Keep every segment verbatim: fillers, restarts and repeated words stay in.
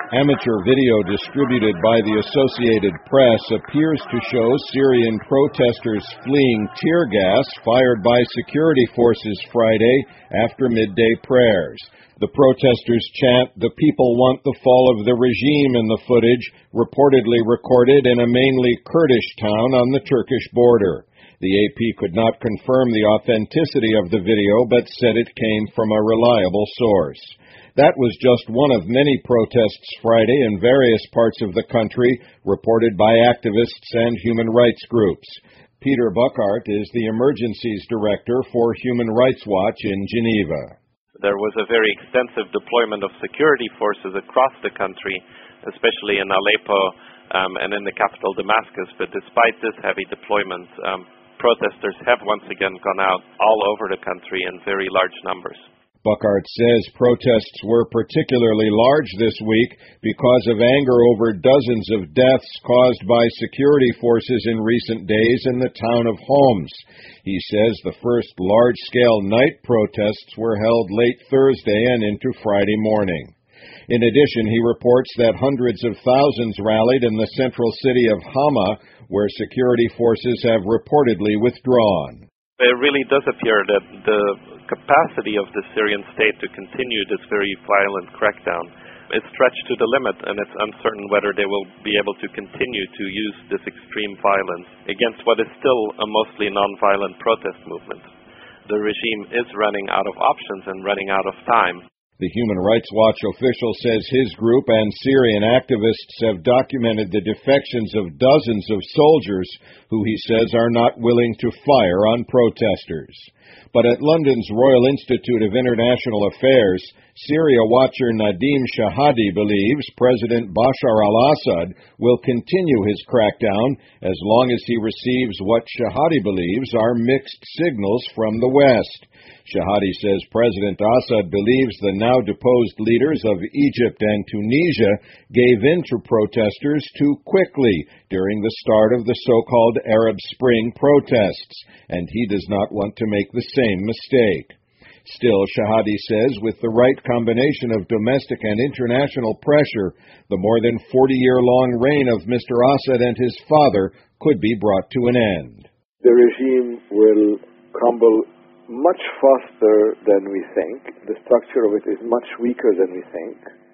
Amateur video distributed by the Associated Press appears to show Syrian protesters fleeing tear gas fired by security forces Friday after midday prayers. The protesters chant, "The people want the fall of the regime," in the footage, reportedly recorded in a mainly Kurdish town on the Turkish border. The A P could not confirm the authenticity of the video, but said it came from a reliable source. That was just one of many protests Friday in various parts of the country, reported by activists and human rights groups. Peter Buckart is the Emergencies Director for Human Rights Watch in Geneva. There was a very extensive deployment of security forces across the country, especially in Aleppo um, and in the capital Damascus. But despite this heavy deployment, um, protesters have once again gone out all over the country in very large numbers. Buckart says protests were particularly large this week because of anger over dozens of deaths caused by security forces in recent days in the town of Homs. He says the first large-scale night protests were held late Thursday and into Friday morning. In addition, he reports that hundreds of thousands rallied in the central city of Hama, where security forces have reportedly withdrawn. It really does appear that the capacity of the Syrian state to continue this very violent crackdown is stretched to the limit, and it's uncertain whether they will be able to continue to use this extreme violence against what is still a mostly non-violent protest movement. The regime is running out of options and running out of time. The Human Rights Watch official says his group and Syrian activists have documented the defections of dozens of soldiers who he says are not willing to fire on protesters. But at London's Royal Institute of International Affairs, Syria watcher Nadim Shahadi believes President Bashar al-Assad will continue his crackdown as long as he receives what Shahadi believes are mixed signals from the West. Shahadi says President Assad believes the now-deposed leaders of Egypt and Tunisia gave in to protesters too quickly during the start of the so-called Arab Spring protests, and he does not want to make the same mistake. Still, Shahadi says with the right combination of domestic and international pressure, the more than forty-year-long reign of Mister Assad and his father could be brought to an end. The regime will crumble much faster than we think. The structure of it is much weaker than we think.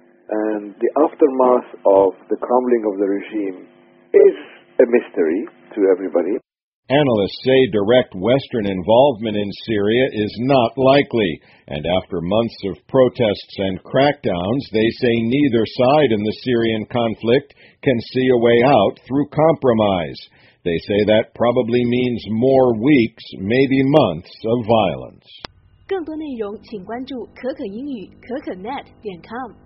And the aftermath of the crumbling of the regime is a mystery to everybody. Analysts say direct Western involvement in Syria is not likely, and after months of protests and crackdowns, they say neither side in the Syrian conflict can see a way out through compromise. They say that probably means more weeks, maybe months of violence. 更多内容请关注可可英语可可 net 点 com。